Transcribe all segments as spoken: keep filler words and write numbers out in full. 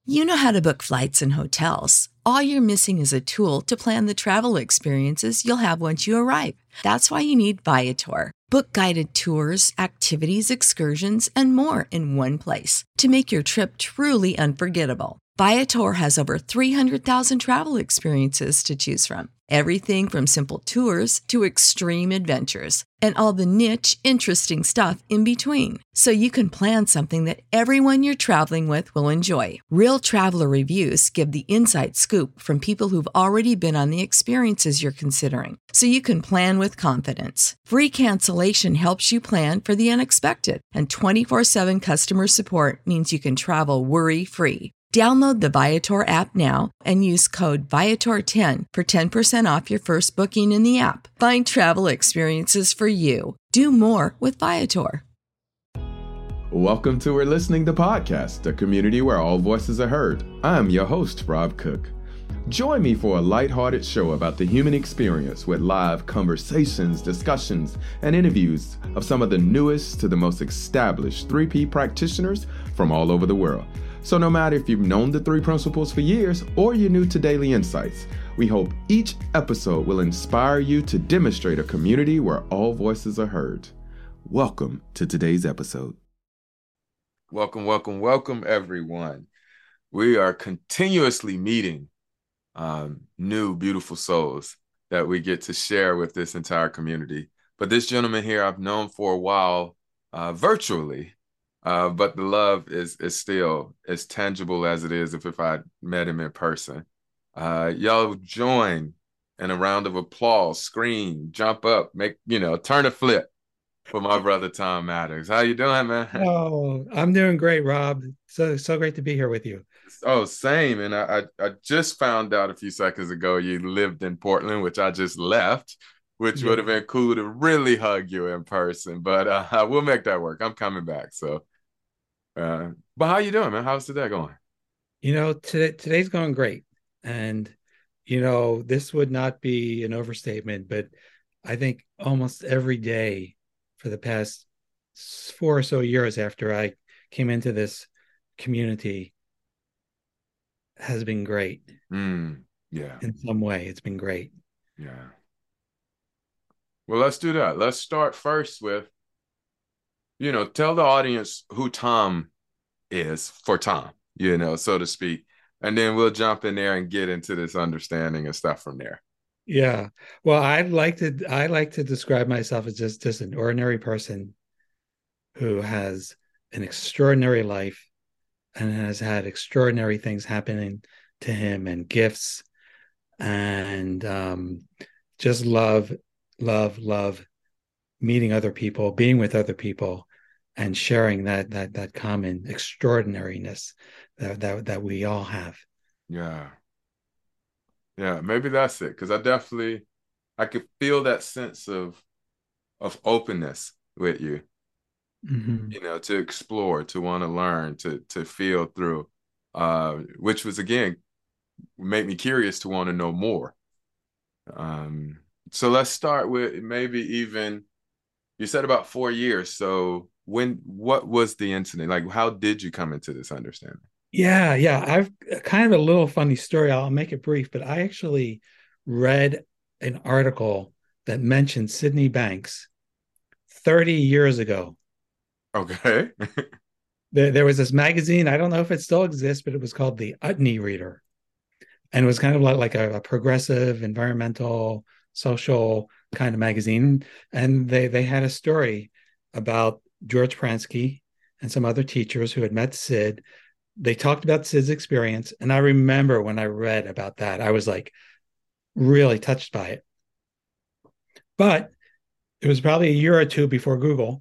You know how to book flights and hotels. All you're missing is a tool to plan the travel experiences you'll have once you arrive. That's why you need Viator. Book guided tours, activities, excursions, and more in one place to make your trip truly unforgettable. Viator has over three hundred thousand travel experiences to choose from. Everything from simple tours to extreme adventures and all the niche, interesting stuff in between. So you can plan something that everyone you're traveling with will enjoy. Real traveler reviews give the inside scoop from people who've already been on the experiences you're considering. So you can plan with confidence. Free cancellation helps you plan for the unexpected. And twenty-four seven customer support means you can travel worry-free. Download the Viator app now and use code Viator ten for ten percent off your first booking in the app. Find travel experiences for you. Do more with Viator. Welcome to We're Listening to Podcast, a community where all voices are heard. I'm your host, Rob Cook. Join me for a lighthearted show about the human experience with live conversations, discussions, and interviews of some of the newest to the most established three P practitioners from all over the world. So no matter if you've known the three principles for years or you're new to Daily Insights, we hope each episode will inspire you to demonstrate a community where all voices are heard. Welcome to today's episode. Welcome, welcome, welcome, everyone. We are continuously meeting um, new, beautiful souls that we get to share with this entire community. But this gentleman here I've known for a while uh, virtually. Uh, but the love is is still as tangible as it is if, if I met him in person. Uh, y'all join in a round of applause, scream, jump up, make, you know, turn a flip for my brother, Tom Maddox. How you doing, man? Oh, I'm doing great, Rob. So, so great to be here with you. Oh, same. And I, I, I just found out a few seconds ago you lived in Portland, which I just left, which yeah. would have been cool to really hug you in person. But uh, we'll make that work. I'm coming back, so. Uh, but how you doing, man? How's today going? You know, today today's going great. And, you know, this would not be an overstatement, but I think almost every day for the past four or so years after I came into this community has been great. Mm, yeah. In some way, it's been great. Yeah. Well, let's do that. Let's start first with, you know, tell the audience who Tom is for Tom, you know, so to speak. And then we'll jump in there and get into this understanding and stuff from there. Yeah. Well, I'd like to, I like to describe myself as just, just an ordinary person who has an extraordinary life and has had extraordinary things happening to him and gifts and um, just love, love, love meeting other people, being with other people, and sharing that that that common extraordinariness that that, that we all have. Yeah. Yeah, maybe that's it. Because I definitely, I could feel that sense of of openness with you, mm-hmm. you know, to explore, to want to learn, to to feel through, uh, which was, again, made me curious to want to know more. Um, so let's start with maybe even, you said about four years. So when, what was the incident? Like, how did you come into this understanding? Yeah, yeah. I've kind of a little funny story. I'll make it brief, but I actually read an article that mentioned Sydney Banks thirty years ago. Okay. there, there was this magazine. I don't know if it still exists, but it was called the Utne Reader. And it was kind of like, like a, a progressive, environmental, social kind of magazine. And they, they had a story about George Pransky and some other teachers who had met Sid. They talked about Sid's experience. And I remember when I read about that, I was like really touched by it. But it was probably a year or two before Google.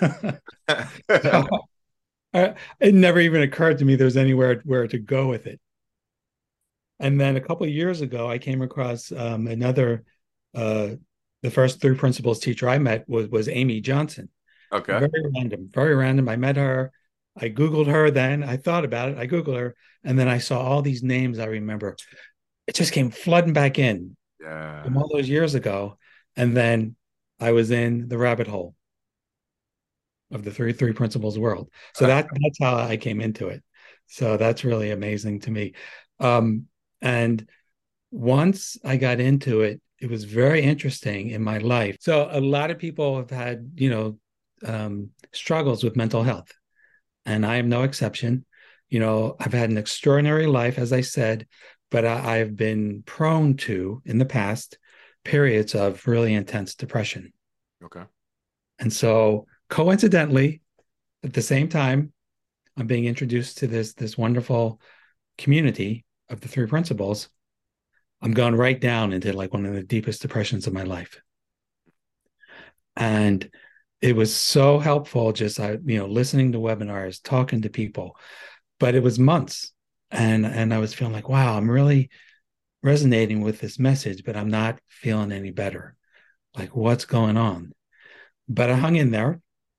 So, I, it never even occurred to me there's anywhere where to go with it. And then a couple of years ago, I came across um, another, uh, the first three principles teacher I met was, was Amy Johnson. Okay. Very random, very random. I met her. I Googled her then. I thought about it. I Googled her. And then I saw all these names I remember. It just came flooding back in yeah. from all those years ago. And then I was in the rabbit hole of the three three principles world. So that that's how I came into it. So that's really amazing to me. Um, and once I got into it, it was very interesting in my life. So a lot of people have had, you know, um, struggles with mental health, and I am no exception. You know, I've had an extraordinary life, as I said, but I, I've been prone to, in the past, periods of really intense depression. Okay. And so, coincidentally, at the same time, I'm being introduced to this this wonderful community of the three principles. I'm going right down into like one of the deepest depressions of my life. And it was so helpful just I, you know, listening to webinars, talking to people. But it was months. And and I was feeling like, wow, I'm really resonating with this message, but I'm not feeling any better. Like, what's going on? But I hung in there.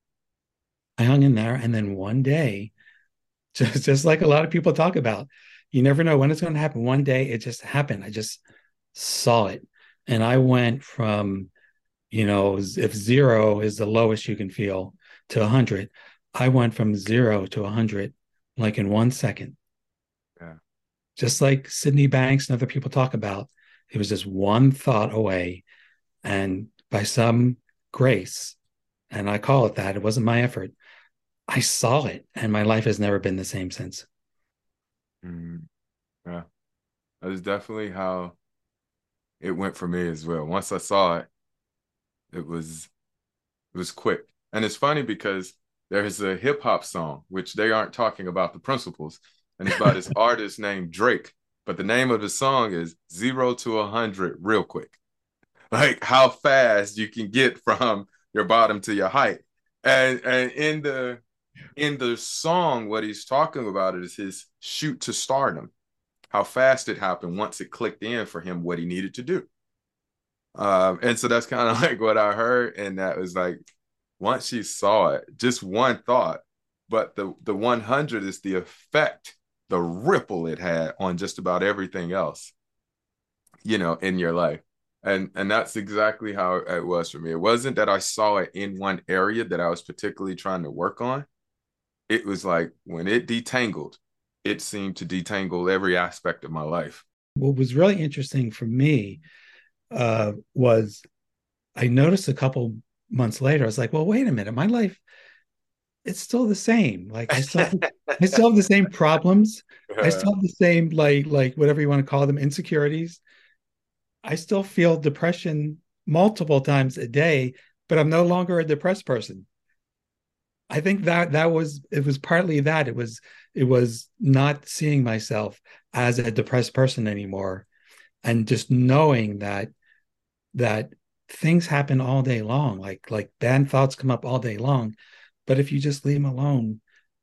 I hung in there. And then one day, just, just like a lot of people talk about, you never know when it's going to happen. One day it just happened. I just saw it. And I went from, you know, if zero is the lowest you can feel to one hundred, I went from zero to one hundred like in one second. Yeah. Just like Sydney Banks and other people talk about, it was just one thought away. And by some grace, and I call it that, it wasn't my effort, I saw it, and my life has never been the same since. Mm, yeah. That is definitely how it went for me as well. Once I saw it, it was it was quick. And it's funny because there's a hip hop song, which they aren't talking about the principles, and it's by this artist named Drake. But the name of the song is Zero to a Hundred Real Quick. Like how fast you can get from your bottom to your height. And and in the in the song, what he's talking about is his shoot to stardom, how fast it happened once it clicked in for him what he needed to do. Um, and so that's kind of like what I heard. And that was like, once she saw it, just one thought, but the, the one hundred is the effect, the ripple it had on just about everything else, you know, in your life. And, and that's exactly how it was for me. It wasn't that I saw it in one area that I was particularly trying to work on. It was like when it detangled, it seemed to detangle every aspect of my life. What was really interesting for me uh, was I noticed a couple months later, I was like, well, wait a minute, my life, it's still the same. Like I still, I still have the same problems. I still have the same, like, like whatever you want to call them, insecurities. I still feel depression multiple times a day, but I'm no longer a depressed person. I think that that was it was partly that it was it was not seeing myself as a depressed person anymore, and just knowing that that things happen all day long, like like bad thoughts come up all day long, but if you just leave them alone,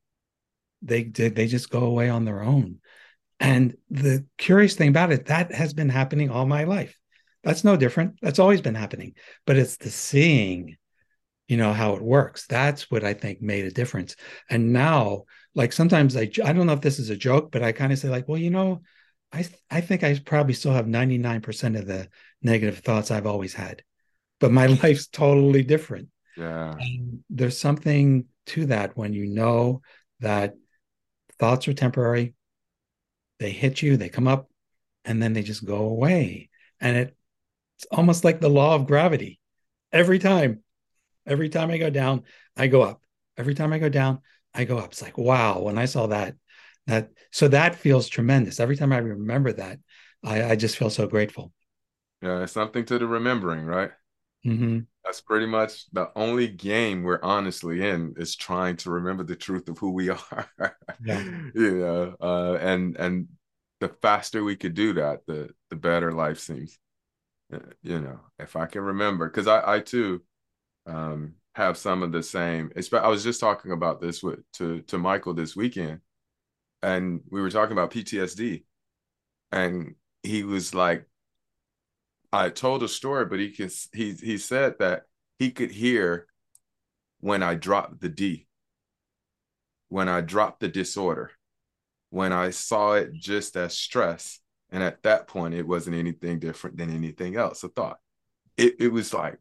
they they just go away on their own. And the curious thing about it, that has been happening all my life. That's no different. That's always been happening. But it's the seeing, you know, how it works. That's what I think made a difference. And now, like sometimes I, I don't know if this is a joke, but I kind of say like, well, you know, I, I think I probably still have ninety-nine percent of the negative thoughts I've always had, but my life's totally different. Yeah. And there's something to that when you know that thoughts are temporary, they hit you, they come up, and then they just go away. And it, it's almost like the law of gravity. Every time, every time I go down, I go up. Every time I go down, I go up. It's like, wow, when I saw that, that, so that feels tremendous. Every time I remember that, I, I just feel so grateful. Yeah, it's something to the remembering, right? Mm-hmm. That's pretty much the only game we're honestly in, is trying to remember the truth of who we are. Yeah. You know, uh, and and the faster we could do that, the the better life seems. Uh, You know, if I can remember, because I I too um, have some of the same. I was just talking about this with to to Michael this weekend, and we were talking about P T S D, and he was like, I told a story, but he can he he said that he could hear when I dropped the D, when I dropped the disorder, when I saw it just as stress. And at that point, it wasn't anything different than anything else. I thought it, it was like,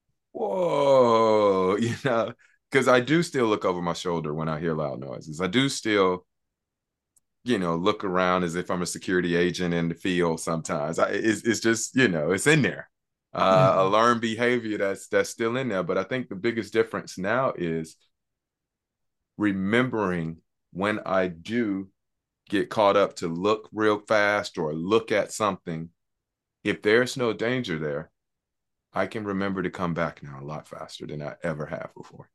whoa, you know, because I do still look over my shoulder when I hear loud noises. I do still you know, look around as if I'm a security agent in the field sometimes. I, it's, it's just, you know, it's in there. Uh, Yeah. a learned behavior that's that's still in there. But I think the biggest difference now is remembering when I do get caught up to look real fast or look at something, if there's no danger there, I can remember to come back now a lot faster than I ever have before.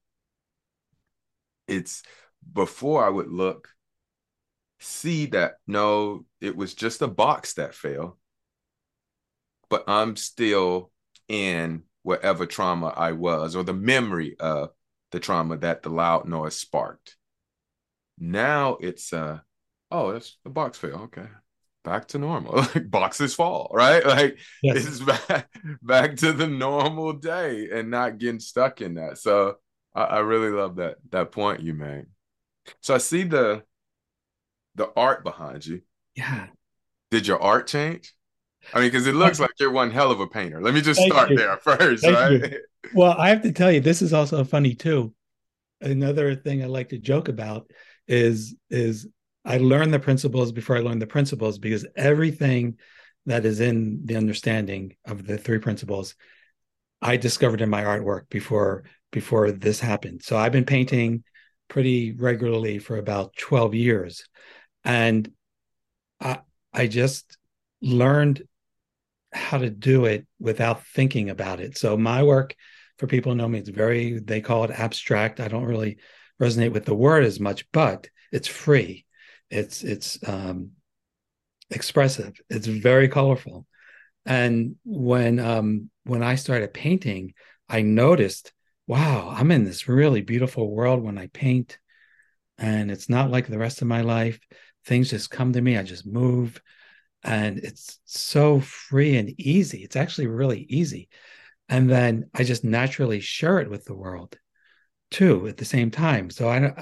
It's before I would look, see that no, it was just a box that fell, but I'm still in whatever trauma I was or the memory of the trauma that the loud noise sparked. Now it's uh oh, that's the box fell. Okay. Back to normal. Like boxes fall, right? Like Yes. it's back back to the normal day and not getting stuck in that. So I, I really love that that point you made. So I see the the art behind you. Yeah. Did your art change? I mean, because it Uh, looks like you're one hell of a painter. Let me just Thank start you. there first, Thank you. right? Well, I have to tell you, this is also funny too. Another thing I like to joke about is is I learned the principles before I learned the principles because everything that is in the understanding of the three principles I discovered in my artwork before before this happened. So I've been painting pretty regularly for about twelve years, and I I just learned how to do it without thinking about it. So my work, for people who know me, it's very, they call it abstract. I don't really resonate with the word as much, but it's free. It's it's um, expressive. It's very colorful. And when um, when I started painting, I noticed, wow, I'm in this really beautiful world when I paint, and it's not like the rest of my life. Things just come to me. I just move, and it's so free and easy. It's actually really easy. And then I just naturally share it with the world too at the same time. So I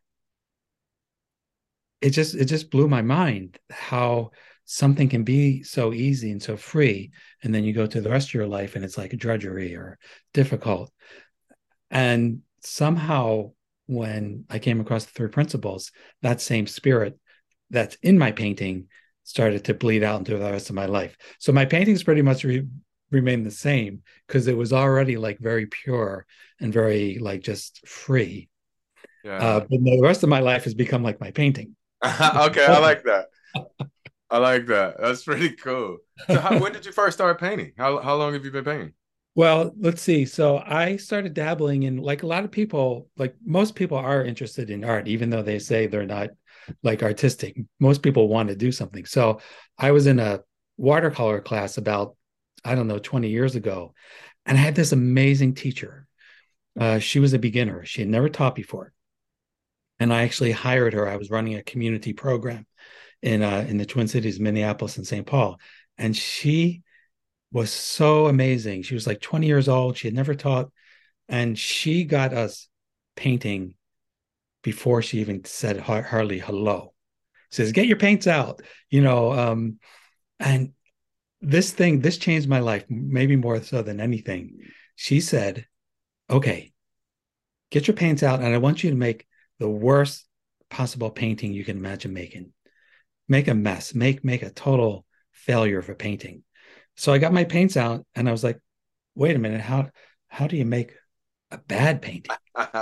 it just it just blew my mind how something can be so easy and so free, and then you go to the rest of your life and it's like a drudgery or difficult. And somehow when I came across the three principles, that same spirit that's in my painting started to bleed out into the rest of my life. So my paintings pretty much re- remain the same because it was already like very pure and very like just free. Uh, Yeah. but the rest of my life has become like my painting. Okay, I like that. I like that. That's pretty cool. So how, when did you first start painting? How how long have you been painting? Well, let's see. So I started dabbling in, like a lot of people, like most people are interested in art, even though they say they're not like artistic. Most people want to do something. So I was in a watercolor class about, I don't know, twenty years ago. And I had this amazing teacher. Uh, she was a beginner. She had never taught before. And I actually hired her. I was running a community program in uh, in the Twin Cities, Minneapolis and Saint Paul. And she was so amazing. She was like twenty years old. She had never taught, and she got us painting before she even said hardly hello. She says, "Get your paints out," you know. Um, and this thing, this changed my life, maybe more so than anything. She said, "Okay, get your paints out, and I want you to make the worst possible painting you can imagine making. Make a mess. Make make a total failure of a painting." So I got my paints out, and I was like, wait a minute, how how do you make a bad painting?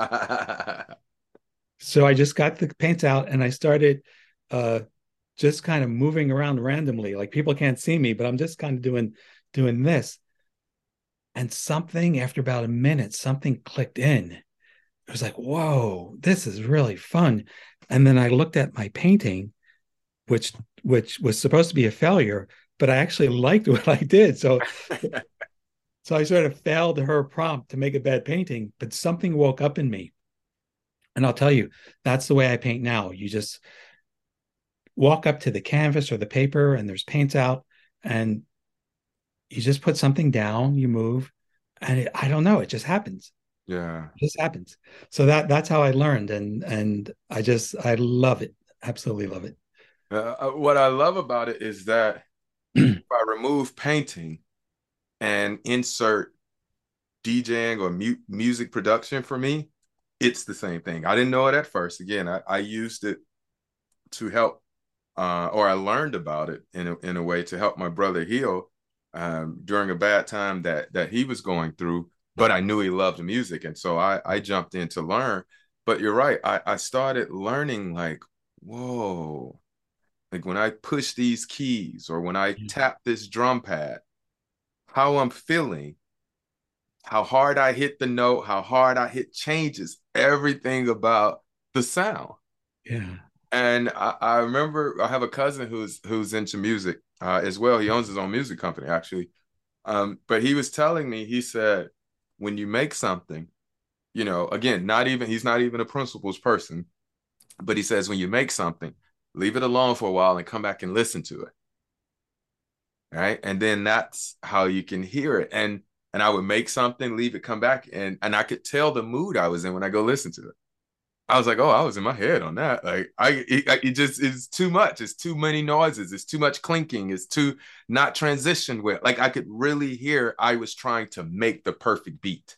So I just got the paints out and I started uh, just kind of moving around randomly. Like people can't see me, but I'm just kind of doing doing this. And something after about a minute, something clicked in. It was like, whoa, this is really fun. And then I looked at my painting, which which was supposed to be a failure, but I actually liked what I did. So so I sort of failed her prompt to make a bad painting, but something woke up in me. And I'll tell you, that's the way I paint now. You just walk up to the canvas or the paper and there's paints out and you just put something down, you move, and it, I don't know, it just happens. Yeah. It just happens. So that that's how I learned, and and I just I love it. Absolutely love it. Uh, uh, what I love about it is that if I remove painting and insert DJing or mu- music production for me, it's the same thing. I didn't know it at first. Again, I, I used it to help uh, or I learned about it in a, in a way to help my brother heal um, during a bad time that that he was going through. But I knew he loved music, and so I I jumped in to learn. But you're right, I I started learning like, whoa, like when I push these keys or when I tap this drum pad, how I'm feeling, how hard I hit the note, how hard I hit changes everything about the sound. Yeah. And I, I remember I have a cousin who's who's into music uh, as well. He owns his own music company, actually. Um, but he was telling me, he said, when you make something, you know, again, not even he's not even a principles person, but he says when you make something, leave it alone for a while and come back and listen to it. Right. And then that's how you can hear it. And and I would make something, leave it, come back, and and I could tell the mood I was in when I go listen to it. I was like, oh, I was in my head on that. Like, I, it, it just, it's too much. It's too many noises. It's too much clinking. It's too not transitioned with. Like, I could really hear I was trying to make the perfect beat.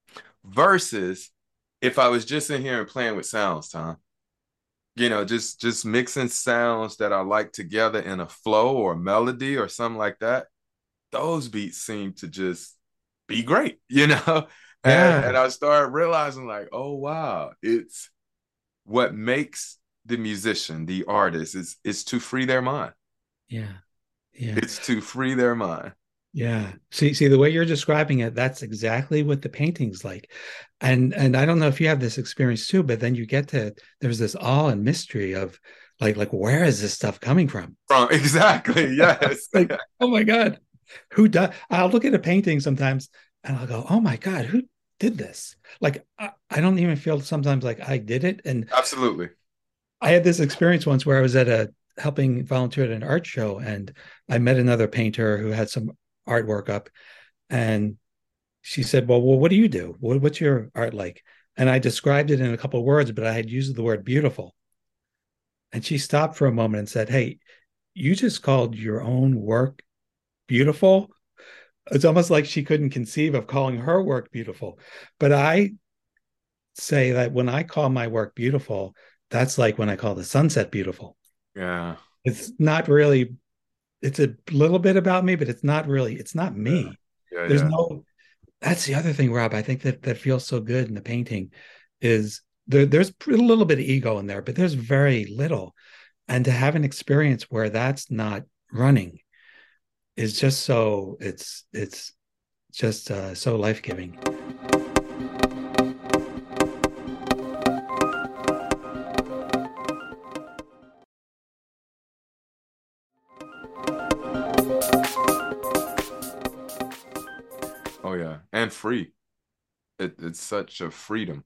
Versus if I was just in here and playing with sounds, Tom, you know, just, just mixing sounds that I like together in a flow or a melody or something like that. Those beats seem to just be great, you know? And, Yeah. and I started realizing like, oh, wow, it's, what makes the musician, the artist, is is to free their mind. Yeah. Yeah. It's to free their mind. Yeah. See, see the way you're describing it, that's exactly what the painting's like. And and I don't know if you have this experience too, but then you get to there's this awe and mystery of like like where is this stuff coming from? From exactly, yes. Like, oh my God, who does? I'll look at a painting sometimes and I'll go, oh my God, who did this? Like I, I don't even feel sometimes like I did it. And absolutely, I had this experience once where I was at a helping volunteer at an art show, and I met another painter who had some artwork up, and she said, well, well what do you do? What, what's your art like? And I described it in a couple of words, but I had used the word beautiful. And she stopped for a moment and said, hey, you just called your own work beautiful? It's almost like she couldn't conceive of calling her work beautiful. But I say that when I call my work beautiful, that's like when I call the sunset beautiful. yeah. It's not really, it's a little bit about me, but it's not really, it's not me. Yeah, yeah, There's yeah. no, that's the other thing, Rob, I think that that feels so good in the painting is there, there's a little bit of ego in there, but there's very little. And to have an experience where that's not running is just so, it's, it's just uh, so life-giving. Oh yeah, and free. It, it's such a freedom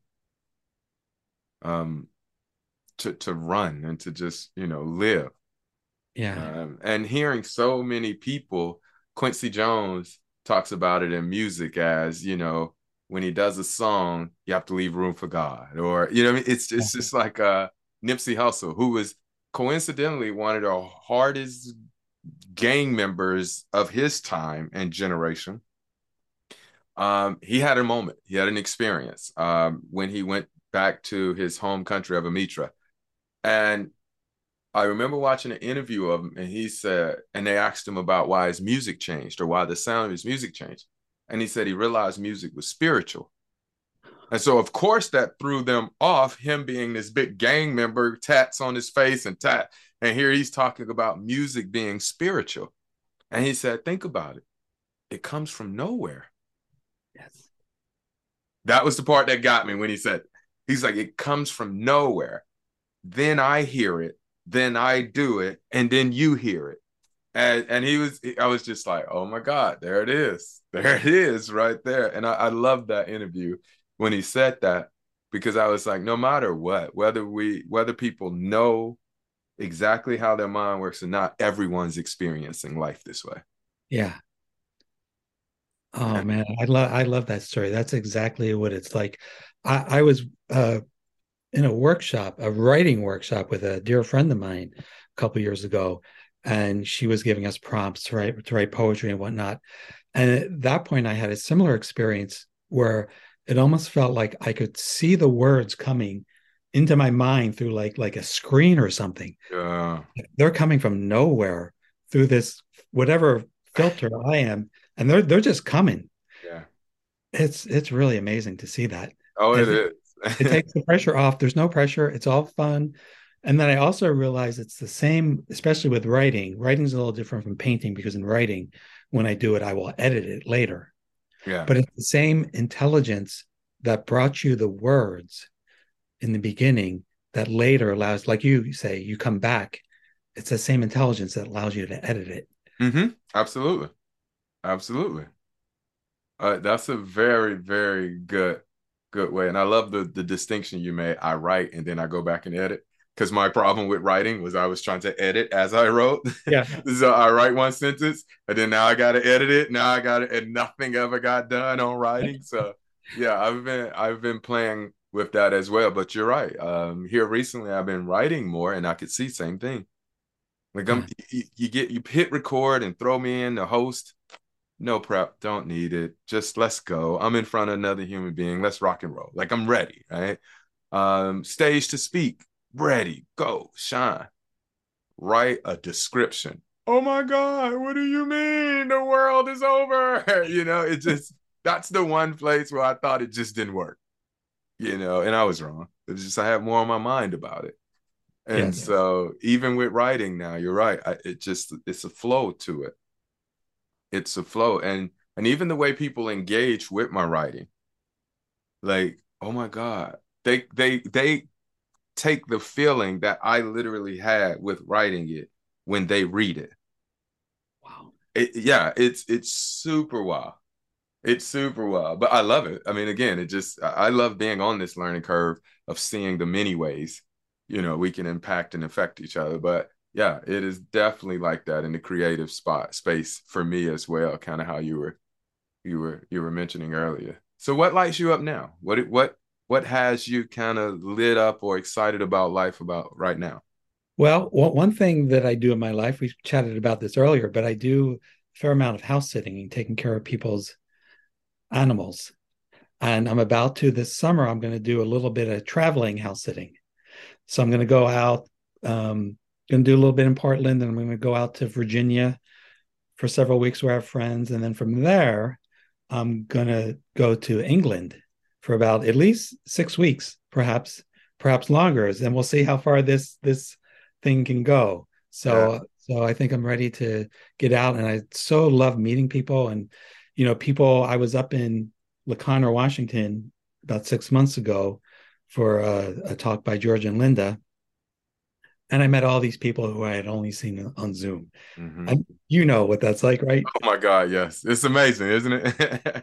um, to to run and to just you know live. Yeah. Um, and hearing so many people, Quincy Jones talks about it in music as you know when he does a song, you have to leave room for God, or you know what I mean? It's it's just like uh, Nipsey Hussle, who was coincidentally one of the hardest gang members of his time and generation. Um, he had a moment, he had an experience um, when he went back to his home country of Amitra. And I remember watching an interview of him, and he said, and they asked him about why his music changed or why the sound of his music changed. And he said he realized music was spiritual. And so, of course, that threw them off, him being this big gang member, tats on his face and tat. And here he's talking about music being spiritual. And he said, think about it. It comes from nowhere. Yes. That was the part that got me when he said, he's like, it comes from nowhere. Then I hear it, then I do it, and then you hear it. And and he was, I was just like, oh my God, there it is. There it is right there. And I, I loved that interview when he said that, because I was like, no matter what, whether we, whether people know exactly how their mind works or not, everyone's experiencing life this way. Yeah. Oh man, I love I love that story. That's exactly what it's like. I, I was uh, in a workshop, a writing workshop with a dear friend of mine a couple years ago, and she was giving us prompts to write to write poetry and whatnot. And at that point, I had a similar experience where it almost felt like I could see the words coming into my mind through like like a screen or something. Yeah. They're coming from nowhere through this whatever filter I am, and they're they're just coming. Yeah. It's it's really amazing to see that. Oh, it And is. it takes the pressure off. There's no pressure. It's all fun. And then I also realize it's the same, especially with writing. Writing's a little different from painting because in writing, when I do it, I will edit it later. Yeah. But it's the same intelligence that brought you the words in the beginning that later allows, like you say, you come back. It's the same intelligence that allows you to edit it. Mm-hmm. Absolutely. Absolutely. Uh, that's a very, very good, good way. And I love the the distinction you made. I write and then I go back and edit. Because my problem with writing was I was trying to edit as I wrote. Yeah. So I write one sentence and then now I got to edit it. Now I got to, and nothing ever got done on writing. So yeah, I've been I've been playing with that as well. But you're right. Um, here recently, I've been writing more, and I could see same thing. Like I'm, Yeah. you, you get you hit record and throw me in the host. No prep, don't need it. Just let's go. I'm in front of another human being. Let's rock and roll. Like I'm ready, right? Um, stage to speak, ready, go, shine. Write a description. Oh my God, what do you mean? The world is over. You know, it just that's the one place where I thought it just didn't work. You know, and I was wrong. It's just I had more on my mind about it. And Yeah. so even with writing now, you're right. I, it just it's a flow to it. It's a flow. And and even the way people engage with my writing, like, oh my God, they they they take the feeling that I literally had with writing it when they read it. Wow. It, yeah, it's it's super wild. It's super wild, but I love it. I mean, again, it just I love being on this learning curve of seeing the many ways, you know, we can impact and affect each other. But yeah, it is definitely like that in the creative spot space for me as well. Kind of how you were you were you were mentioning earlier. So what lights you up now? What what what has you kind of lit up or excited about life about right now? Well, one thing that I do in my life, we chatted about this earlier, but I do a fair amount of house sitting and taking care of people's animals. And I'm about to this summer, I'm going to do a little bit of traveling house sitting. So I'm going to go out, um, going to do a little bit in Portland, and I'm going to go out to Virginia for several weeks where I have friends. And then from there, I'm going to go to England for about at least six weeks, perhaps, perhaps longer. And we'll see how far this, this thing can go. So, yeah. so I think I'm ready to get out. And I so love meeting people. And, you know, people, I was up in LaConner, Washington about six months ago for a, a talk by George and Linda. And I met all these people who I had only seen on Zoom. Mm-hmm. And you know what that's like, right? Oh my God, yes. It's amazing, isn't it?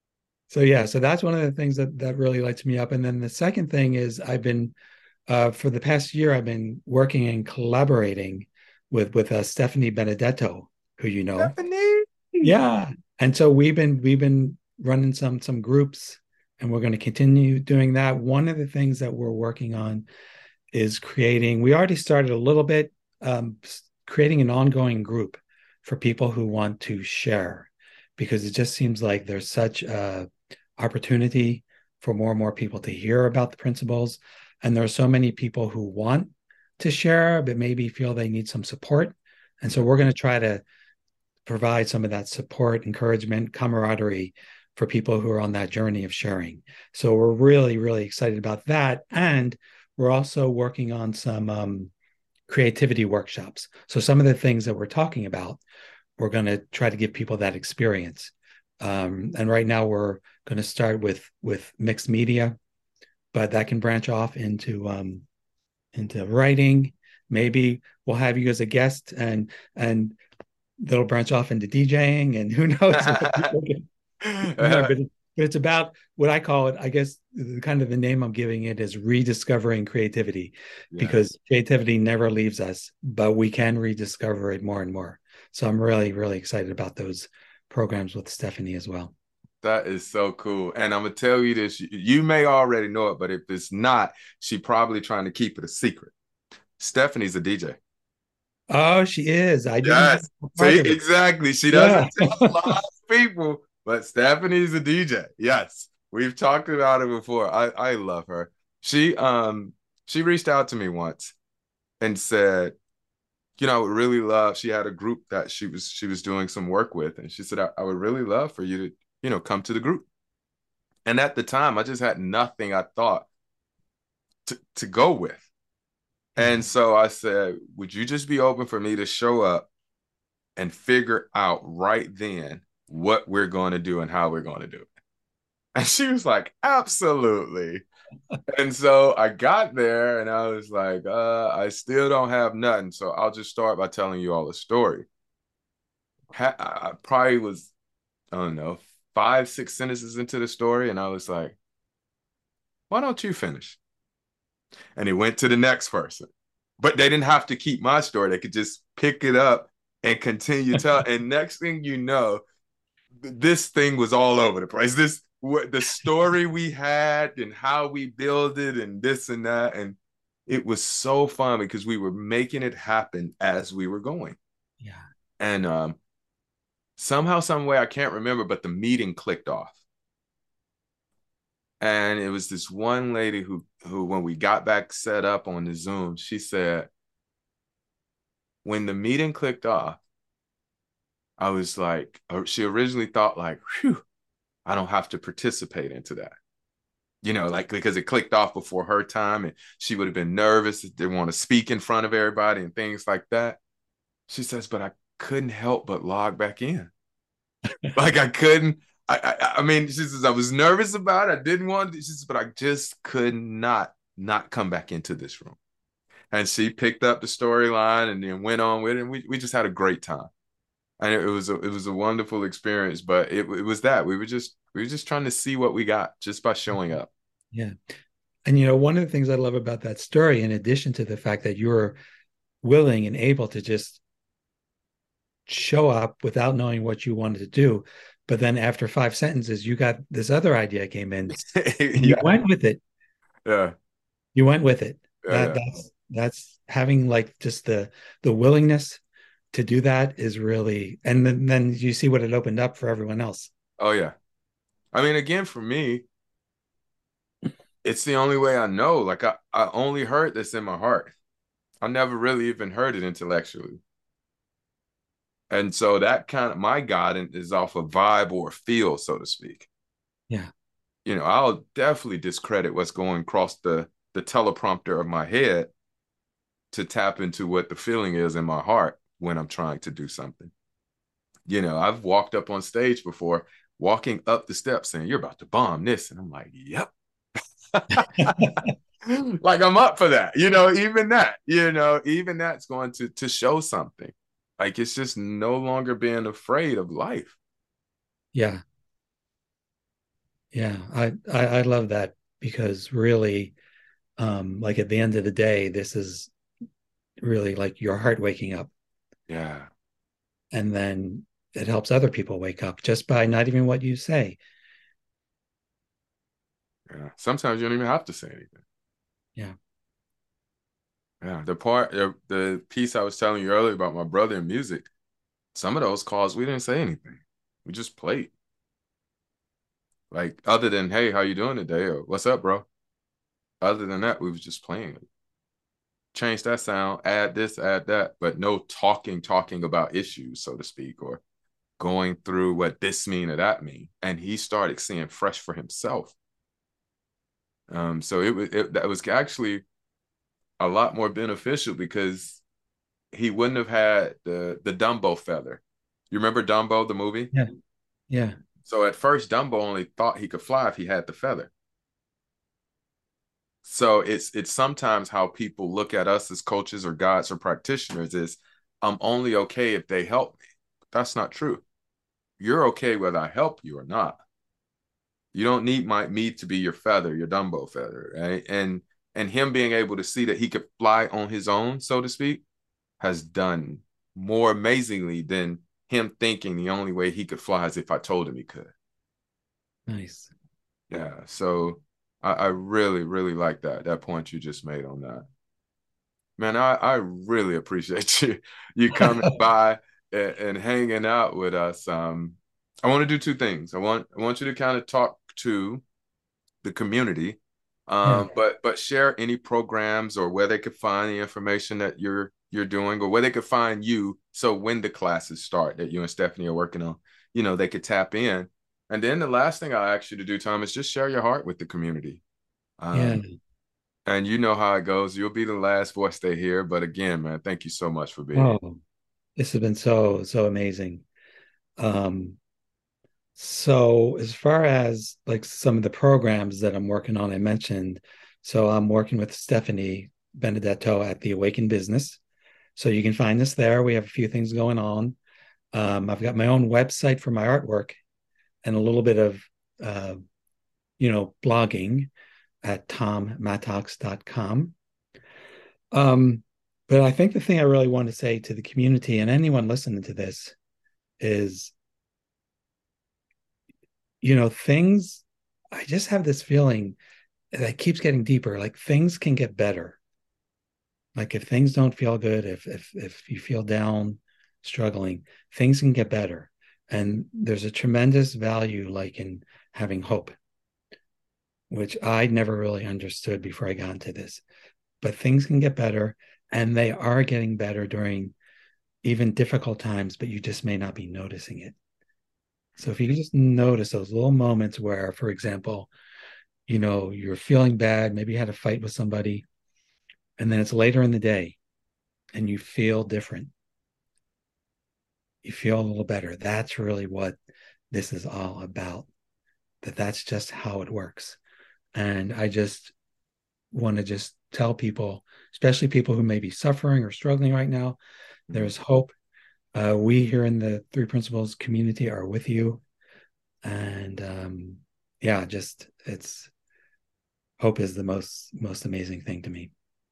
So yeah, so that's one of the things that, that really lights me up. And then the second thing is I've been, uh, for the past year, I've been working and collaborating with with uh, Stephanie Benedetto, who you know. Stephanie! Yeah. And so we've been, we've been running some, some groups, and we're going to continue doing that. One of the things that we're working on is creating, we already started a little bit, um, creating an ongoing group for people who want to share, because it just seems like there's such a opportunity for more and more people to hear about the principles. And there are so many people who want to share, but maybe feel they need some support. And so we're going to try to provide some of that support, encouragement, camaraderie for people who are on that journey of sharing. So we're really, really excited about that. And we're also working on some um, creativity workshops. So some of the things that we're talking about, we're going to try to give people that experience. Um, and right now we're going to start with with mixed media, but that can branch off into um, into writing. Maybe we'll have you as a guest, and and that'll branch off into DJing, and who knows what people can, yeah, but, but it's about what I call it, I guess, the kind of the name I'm giving it is rediscovering creativity, yeah. Because creativity never leaves us, but we can rediscover it more and more. So I'm really, really excited about those programs with Stephanie as well. That is so cool. And I'm going to tell you this, you may already know it, but if it's not, she's probably trying to keep it a secret. Stephanie's a D J. Oh, she is. I didn't. Yes. See, exactly. She doesn't yeah. tell a lot of people, but Stephanie's a D J. Yes. We've talked about it before. I, I love her. She um she reached out to me once and said, you know, I would really love, she had a group that she was she was doing some work with. And she said, I, I would really love for you to, you know, come to the group. And at the time, I just had nothing I thought to, to go with. And so I said, would you just be open for me to show up and figure out right then what we're going to do and how we're going to do it? And she was like, absolutely. And so I got there and I was like, uh, I still don't have nothing. So I'll just start by telling you all a story. I probably was, I don't know, five, six sentences into the story. And I was like, why don't you finish? And he went to the next person. But they didn't have to keep my story. They could just pick it up and continue telling. And next thing you know, this thing was all over the place. This, what the story we had and how we build it and this and that. And it was so fun because we were making it happen as we were going. Yeah. And um, somehow, some way, I can't remember, but the meeting clicked off. And it was this one lady who, who, when we got back set up on the Zoom, she said, when the meeting clicked off, I was like, she originally thought like, whew, I don't have to participate into that. You know, like, because it clicked off before her time and she would have been nervous. They want to speak in front of everybody and things like that. She says, but I couldn't help but log back in. Like I couldn't, I, I, I mean, she says, I was nervous about it. I didn't want to, she says, but I just could not, not come back into this room. And she picked up the storyline and then went on with it. And we, we just had a great time. And it, it was a, it was a wonderful experience, but it, it was that we were just, we were just trying to see what we got just by showing up. Yeah. And, you know, one of the things I love about that story, in addition to the fact that you're willing and able to just show up without knowing what you wanted to do, but then after five sentences, you got this other idea came in. Yeah. You went with it. Yeah. You went with it. Yeah, that, yeah. That's, that's having like just the, the willingness to do that is really, and then, then you see what it opened up for everyone else. Oh yeah. I mean, again, for me, it's the only way I know. Like I, I only heard this in my heart. I never really even heard it intellectually. And so that kind of, my guidance is off a vibe or a feel, so to speak. Yeah. You know, I'll definitely discredit what's going across the, the teleprompter of my head to tap into what the feeling is in my heart when I'm trying to do something. You know, I've walked up on stage before, walking up the steps saying, you're about to bomb this. And I'm like, yep. Like I'm up for that. You know, even that, you know, even that's going to, to show something. Like it's just no longer being afraid of life. Yeah. Yeah. I, I, I love that because really, um, like at the end of the day, this is really like your heart waking up. Yeah. And then it helps other people wake up just by not even what you say. Yeah. Sometimes you don't even have to say anything. Yeah. Yeah. The part, the piece I was telling you earlier about my brother in music, some of those calls, we didn't say anything. We just played. Like other than, hey, how you doing today? Or what's up, bro? Other than that, we was just playing. Change that sound, add this, add that, but no talking, talking about issues, so to speak, or going through what this mean or that mean. And he started seeing fresh for himself. Um, so it was it, that was actually a lot more beneficial because he wouldn't have had the the Dumbo feather. You remember Dumbo, the movie? Yeah. Yeah. So at first, Dumbo only thought he could fly if he had the feather. So it's it's sometimes how people look at us as coaches or guides or practitioners is, I'm only okay if they help me. But that's not true. You're okay whether I help you or not. You don't need my me to be your feather, your Dumbo feather, right? And and him being able to see that he could fly on his own, so to speak, has done more amazingly than him thinking the only way he could fly is if I told him he could. Nice. Yeah. So I, I really, really like that, that point you just made on that. Man, I, I really appreciate you, you coming by and, and hanging out with us. Um, I want to do two things. I want, I want you to kind of talk to the community Um, Yeah. but but share any programs or where they could find the information that you're you're doing, or where they could find you. So when the classes start that you and Stephanie are working on, you know, they could tap in. And then the last thing I ask you to do, Tom, is just share your heart with the community. Yeah. Um, and you know how it goes. You'll be the last voice they hear. But again, man, thank you so much for being here. Oh, this has been so, so amazing. Um, so as far as like some of the programs that I'm working on, I mentioned, so I'm working with Stephanie Benedetto at the Awaken Business. So you can find us there. We have a few things going on. Um, I've got my own website for my artwork and a little bit of, uh, you know, blogging at tom mattox dot com. Um, but I think the thing I really want to say to the community and anyone listening to this is, you know, things, I just have this feeling that keeps getting deeper. Like things can get better. Like if things don't feel good, if if if you feel down, struggling, things can get better. And there's a tremendous value like in having hope, which I never really understood before I got into this. But things can get better, and they are getting better during even difficult times, but you just may not be noticing it. So if you can just notice those little moments where, for example, you know, you're feeling bad, maybe you had a fight with somebody, and then it's later in the day and you feel different. You feel a little better. That's really what this is all about. That that's just how it works. And I just want to just tell people, especially people who may be suffering or struggling right now, there's hope. Uh, we here in the Three Principles community are with you. And um, yeah, just it's hope is the most most amazing thing to me.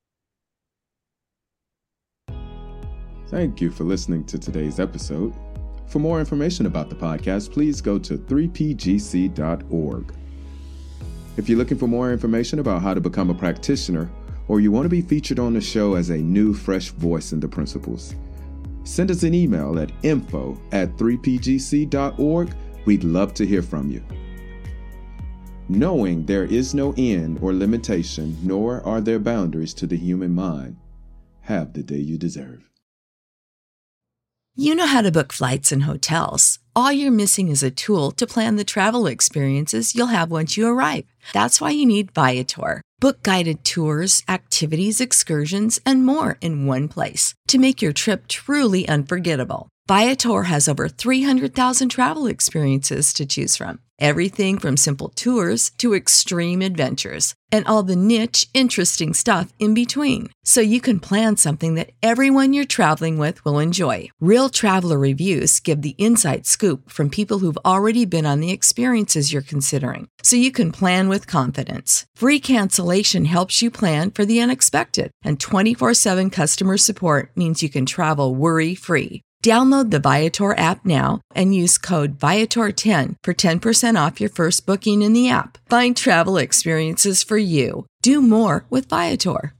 Thank you for listening to today's episode. For more information about the podcast, please go to three p g c dot org. If you're looking for more information about how to become a practitioner, or you want to be featured on the show as a new, fresh voice in the principles, send us an email at info at three p g c dot org. We'd love to hear from you. Knowing there is no end or limitation, nor are there boundaries to the human mind, have the day you deserve. You know how to book flights and hotels. All you're missing is a tool to plan the travel experiences you'll have once you arrive. That's why you need Viator. Book guided tours, activities, excursions, and more in one place to make your trip truly unforgettable. Viator has over three hundred thousand travel experiences to choose from. Everything from simple tours to extreme adventures and all the niche, interesting stuff in between. So you can plan something that everyone you're traveling with will enjoy. Real traveler reviews give the inside scoop from people who've already been on the experiences you're considering. So you can plan with confidence. Free cancellation helps you plan for the unexpected. And twenty-four seven customer support means you can travel worry-free. Download the Viator app now and use code Viator ten for ten percent off your first booking in the app. Find travel experiences for you. Do more with Viator.